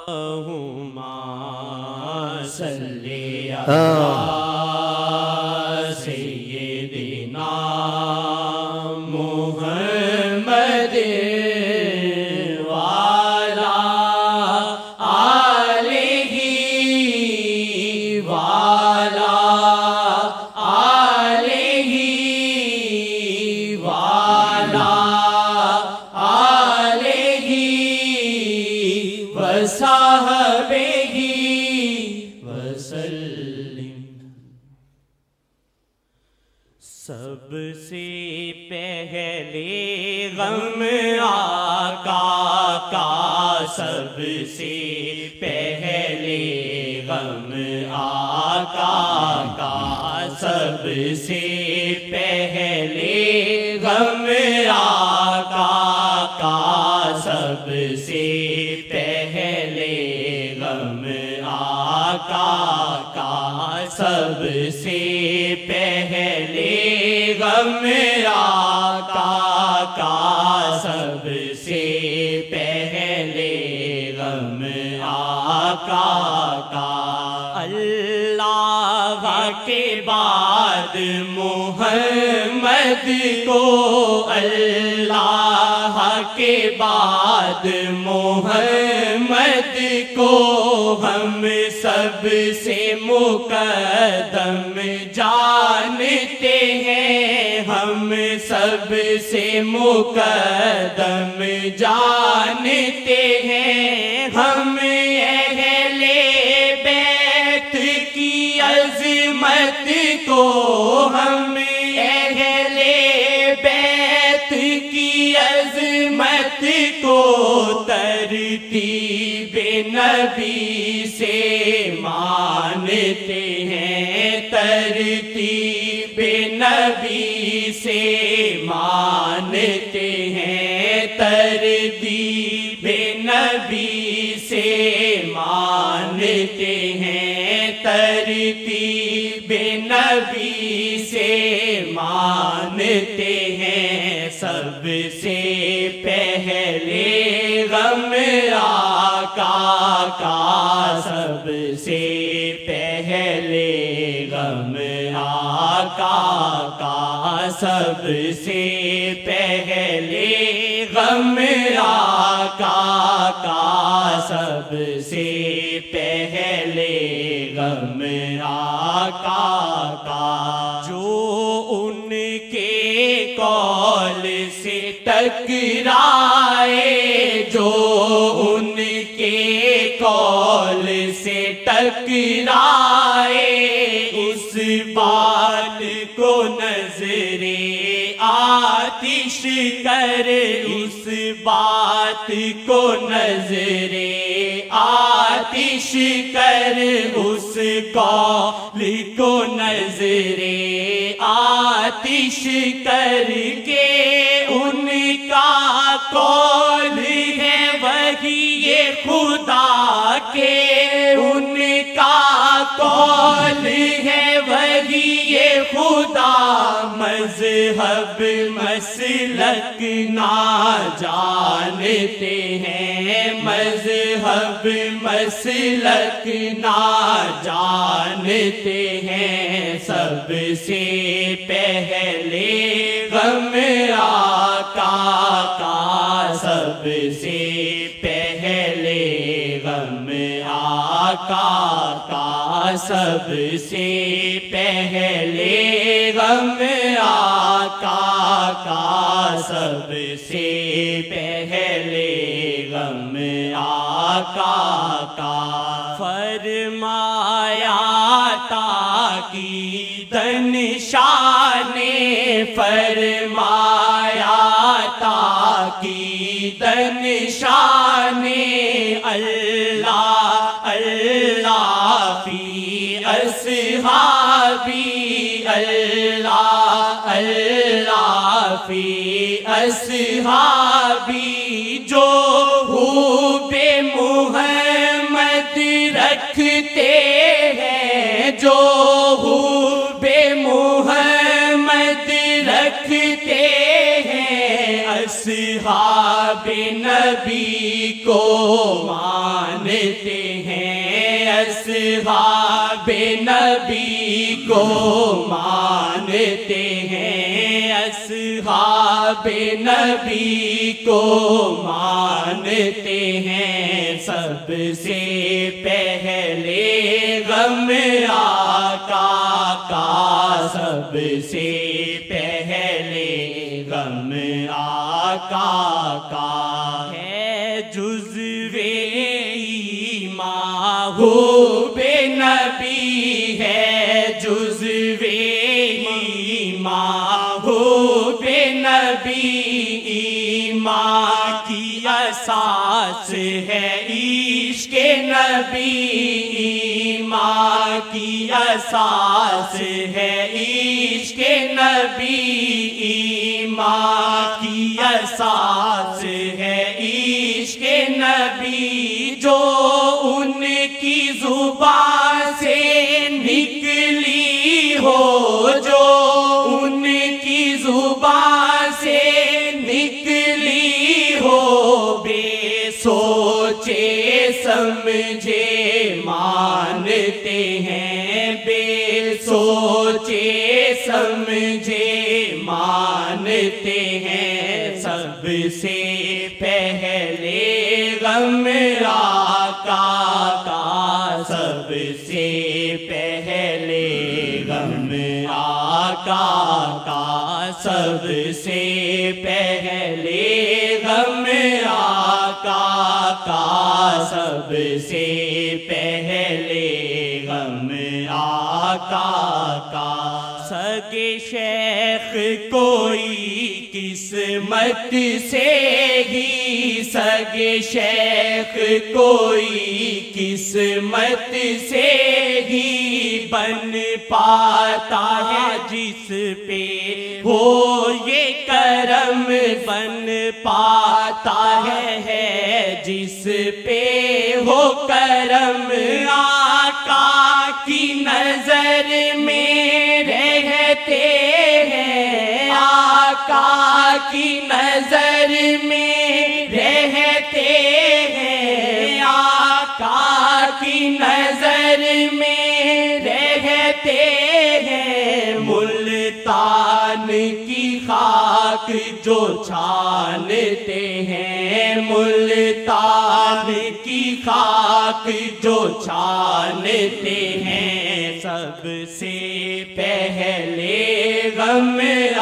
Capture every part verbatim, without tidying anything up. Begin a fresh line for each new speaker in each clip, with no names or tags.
صلی علی سیدنا محمد وعلی آلہ وعلی آلہ وعلی آلہ وصحبہ سب سے پہلے غم آقا کا، سب سے پہلے غم آقا کا، سب سے پہلے غم آقا کا، سب سے پہلے غم آقا کا، سب سے پہلے غم آقا کا، سب سے پہلے غم آقا کا۔ اللہ کے بعد محمد کو، اللہ کے بعد محمد کو ہم سب سے مقدم جانتے ہیں، ہم سب سے مقدم جانتے ہیں، ہم اہل بیت کی عظمت کو، ہم اہل بیت کی عظمت کو ترتیب نبی سے مانتے ہیں، ترتیب نبی سے مانتے ہیں، ترتیب نبی سے مانتے ہیں، ترتیب نبی سے مانتے ہیں۔ سب سے پہلے غم آقا کا، سب سے پہلے غم آقا کا، سب سے پہلے غم آقا کا، سب سے پہلے غم آقا کا۔ جو ان کے قول سے ٹکرائے، جو ان کے قول سے ٹکرائے، اس بات کو نظر آتش کر، اس بات کو نظر آتش کر، اس قول کو نظر آتش کر کے، ان کا قول ہے وحی خدا کے، ان کا قول ہے وحی خدا، مذہب مسلک نہ جانتے ہیں، مذہب مسلک نہ جانتے ہیں۔ سب سے پہلے غم آقا کا، سب سے پہلے غم آقا کا، سب سے پہلے غم آقا کا، سب سے پہلے غم آقا کا۔ فرمایا تاکیدن شان، فرمایا تاکیدن شان، اللہ اللہ فی اصحابی، اللہ اللہ فی اصحابی، جو حب محمد رکھتے ہیں، جو حب محمد رکھتے ہیں، اصحاب نبی نبی کو مانتے ہیں، اصحاب نبی کو مانتے ہیں، اصحاب نبی کو مانتے ہیں، سب سے پہلے غم آقا کا، سب سے پہلے غم آقا کا ہے، جزو ایمان محبوب نبی ہے، جزو ایمان محبوب نبی، ایمان کی اساس ہے عشق نبی، ایمان کی اساس ہے عشق نبی، ایمان کی اساس ہے عشق نبی، جو ان کی زبان سے نکلی ہو، جو ان کی زبان سے نکلی ہو، بے سوچے سمجھے مانتے ہیں، بے سوچے سمجھے مانتے ہیں، سب سے پہلے غم آقا کا، سب سے پہلے غم آقا کا، سب سے پہلے غم آقا کا، سب سے پہلے غم آقا کا، سگے شیخ کوئی قسمت سے ہی، سگے شیخ کوئی قسمت سے ہی بن پاتا ہے، جس پہ ہو یہ کرم بن پاتا ہے، ہے جس پہ ہو کرم، آقا کی نظر میں رہتے ہیں، آقا کی نظر میں رہتے ہیں، آقا کی نظر میں رہتے ہیں، ملتان کی خاک جو چھانتے ہیں، ملتان کی خاک جو چھانتے ہیں، سب سے پہلے غم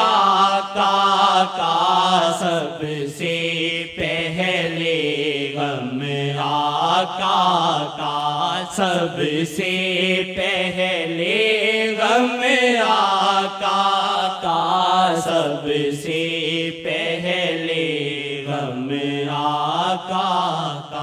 آقا کا، سب سے پہلے غم آقا کا، سب سے پہلے غم آقا کا، سب سے پہلے غم آقا کا۔